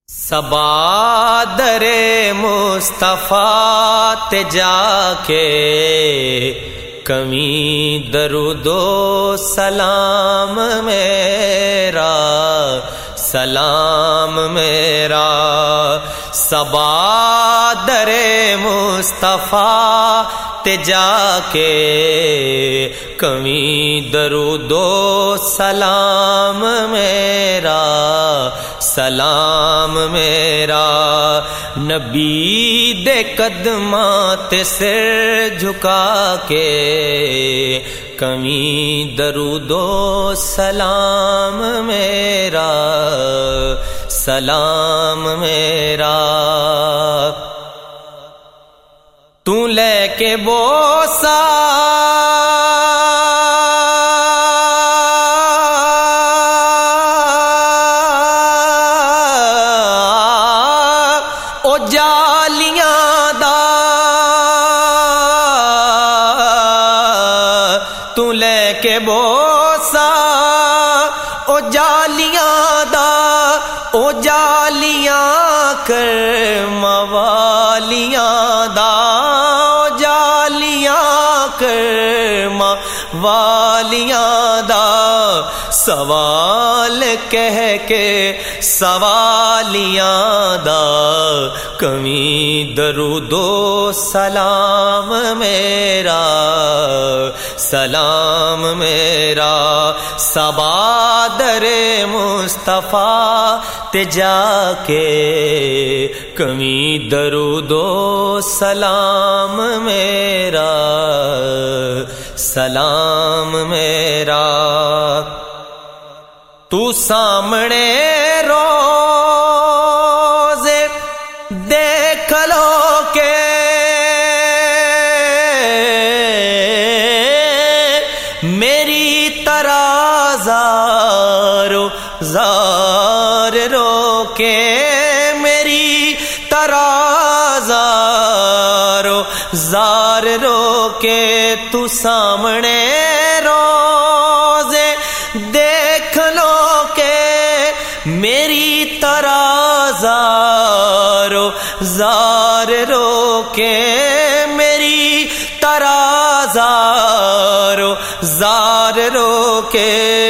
صبا در مصطفیٰ تے جا کے کمی درود و سلام میرا صبا در مصطفیٰ تے جا کے کمی درود و سلام میرا نبی دے قدماں تے سر جھکا کے کمی درود و سلام میرا تو لے کے بوسا او جالیاں دا تو لے کے بوسا او جالیاں دا او جالیاں کر موالیاں دا او جالیاں کر موالیاں دا سوال کہہ کے سوالیاں دا کمی درود و سلام میرا صبا در مصطفیٰ تے جا کے کمی درود و سلام میرا تو سامنے روزے دیکھ لو کہ میری طرح زار رو کے میری طرح زار رو کے تو سامنے روزے دیکھ لو کہ میری طرح زار رو کے میری طرح زار رو کے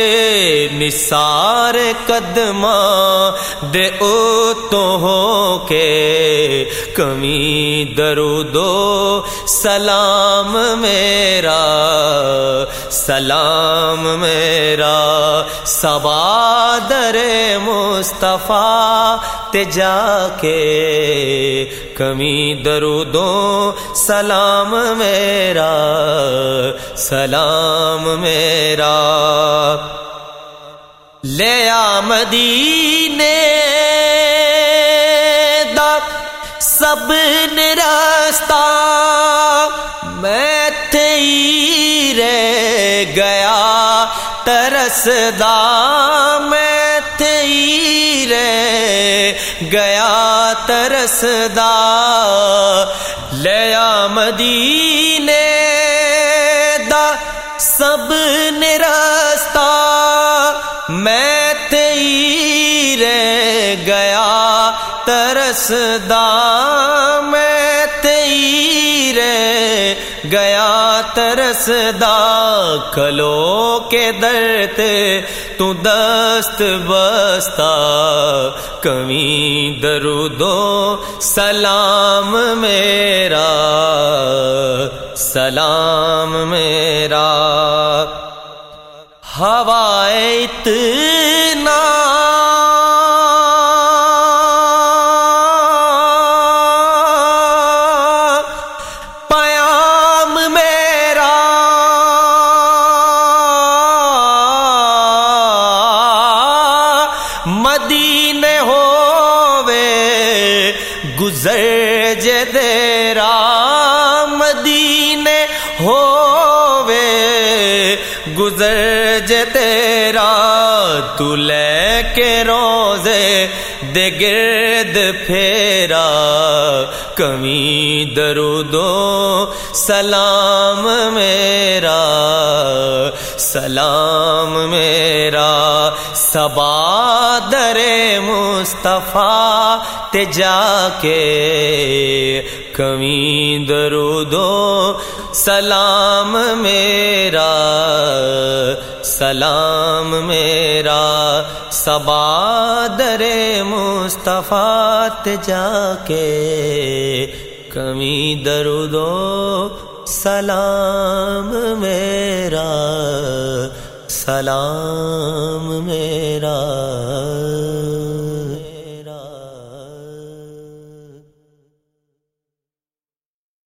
نثار قدماں دے تو ہو کے کمی درود و سلام میرا صبا در مصطفیٰ تے جا کے کمی درود و سلام میرا لے آ مدینے دا سب نرستہ میں تھی رہ گیا ترسدا میں تھی رہ گیا ترسدا لے آ مدینے دا سب نرستہ میں تھی رہ گیا ترسدا میں تھی رہ گیا ترسدا کلو کے درد تو دست بستا کمی درود و سلام میرا ہوائے اتنا پیام میرا مدینے ہووے گزر جے دیرا مدینے ہووے گزر جے تیرا تو لے کے روزے دے گرد پھیرا کمی درودو سلام میرا سلام میرا صبا در مصطفیٰ تے جا کے کمی درودو سلام میرا سلام میرا صبا در مصطفیٰ تے جا کے کمی درودو سلام میرا سلام میرا